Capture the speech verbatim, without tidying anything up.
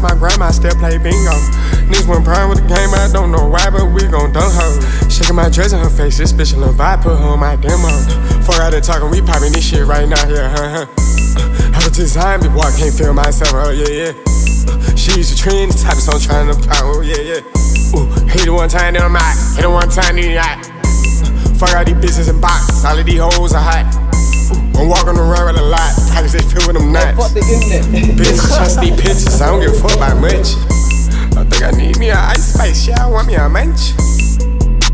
my grandma still play bingo. Niggas went prime with the game, I don't know why, but we gon' dunk her. Shaking my dress in her face, this bitch a little vibe, put her on my demo. Fuck out there talking, we poppin' this shit right now, yeah, huh, huh. I was designed before I can't feel myself, oh yeah, yeah. She's a trend, the type of song trying to pop, oh yeah, yeah. Ooh, hate it one time, then I'm out. Hate it one time, then I'm out. Fuck all these bitches and box, all of these hoes are hot. Ooh, I'm walking around with a lot, pockets they fill with them nuts. Fuck the internet. Bitches trust these pictures, I don't give a fuck about much. I think I need me an ice spice, yeah, I want me a munch.